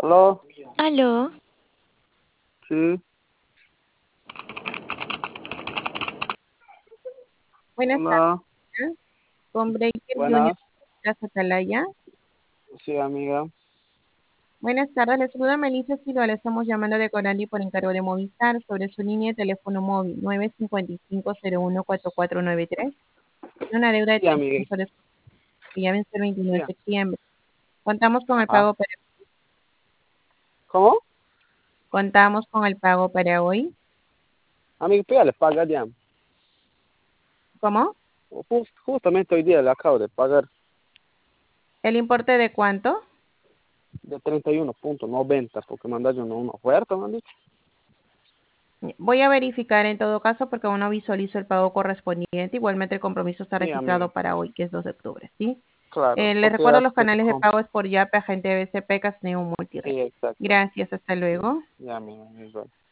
Aló, Aló, sí, Buenas hola, tardes, con Breaker Junior buenas, Plaza Atalaya. sí, amiga. Buenas tardes, les saluda Melissa Silva, le estamos llamando de Corali por encargo de Movistar sobre su línea de teléfono móvil 955-014493. Tiene una deuda de Sí, 30 amiga, soles que ya vence el 29 sí, de septiembre. Contamos con el ajá. pago para, ¿Cómo? contamos con el pago para hoy. Amiga, pues ya le paga ya. ¿Cómo? Justamente hoy día le acabo de pagar ¿El importe de cuánto? de 31,90 porque mandaron una oferta, me han dicho. Voy a verificar en todo caso porque aún no visualizo el pago correspondiente. Igualmente el compromiso está Sí, amiga, registrado para hoy, que es 2 de octubre, ¿sí? claro, Les porque recuerdo ya los que te canales de pago es por Yape, Agente BCP, Casneo Multired. Sí, exacto. Gracias, hasta luego. Ya, amiga, igual.